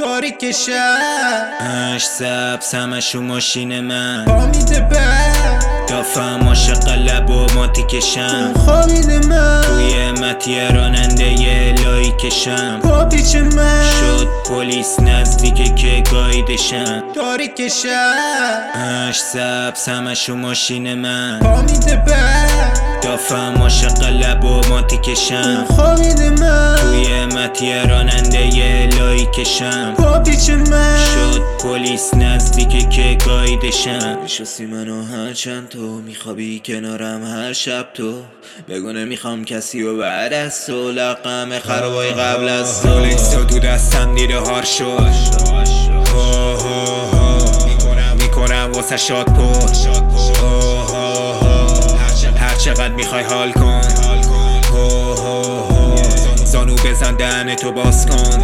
تاریک شب هشت سبز همشو ماشین من پا میده بر دافم عاشق لب و ماتی کشم خوابیده من توی مطیه راننده یه لایی کشم پا پیچ من شد پلیس نزدیکه که گایدشم تاریک شب هشت سبز همشو ماشین من پا میده بر دافم عاشق لب و ماتی کشم خوابیده من توی مطیه راننده یه لایی کشم پا پیچ من شد پلیس نزدیکه که گایدشم میشستی منو هر چند تو میخوابی کنارم هر شب تو بگو نمیخوام کسی و بعد از تو لقم خرابای قبل از تو لیستا تو دستم دیده هار شد میکنم واسه شاد پر هر چقدر میخوای حال کن زانو بزن دهنتو باز کن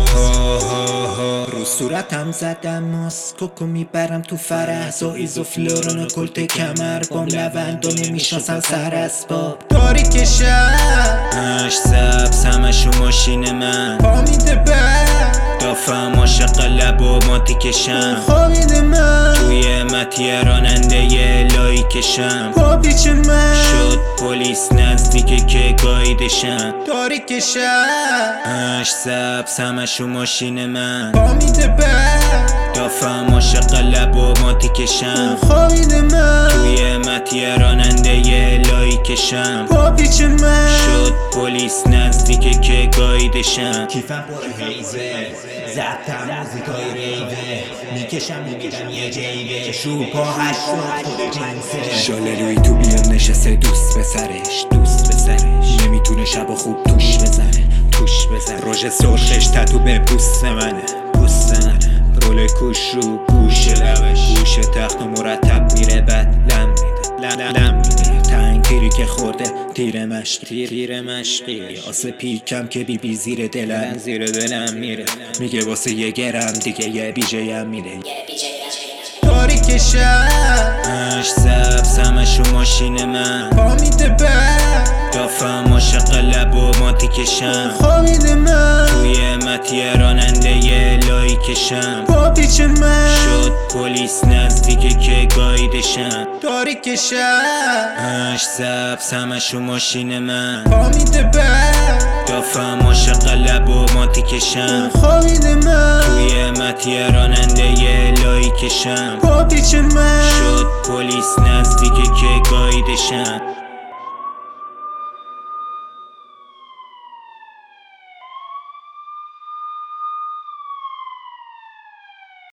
رو صورتم زدم ماسکوکو میبرم تو فرح زایز و فلورون و کلت کمر بام لوند و نمیشناسن سر اسباب تاریک شب هشت سبز همشو ماشین من پا میده بر دافم عاشق لب و ماتی کشم خوابیده من توی مطیه راننده یه لایی کشم پا پیچ من شد پلیس نزدیکه که گایدشم تاریک شب هشت سبز همشو ماشین من پا میده بر دافم عاشق لب و ماتی کشم خوابیده من توی مطیه راننده یه لایی کشم پا پیچ من شد پلیس نزدیکه که گایدشم کیفم پر هیزه زبطم موزیکای ریوه میکشم میگیرم یه جیبه شوپا هشتاد خود جنسه شاله روی تو بیام نشسته دوست به سرش نمیتونه شب خوب توش بزنه روژ سرخش تتو به پوست منه رول کوش رو گوش لبش گوش تخت و مرتب میره بد لم میده تنگ تیری که خورده تیر مشقی آسه پیکم که بی زیر دلم میره میگه واسه یه گرم دیگه یه بیجه هم میره تاریک شب هشت سبز همشو ماشین من پا میده بر دافم عاشق لب و ماتی کشم خوابیده من توی مطیه راننده یه لایی کشم پا پیچ من شد پلیس نزدیکه که گایدشم تاریک شب هشت سبز همشو ماشین من پا میده بر دافم عاشق لب و ماتی کشم خوابیده من توی مطیه راننده یه لایی کشم پا پیچ من شد پلیس نزدیکه که گایدشم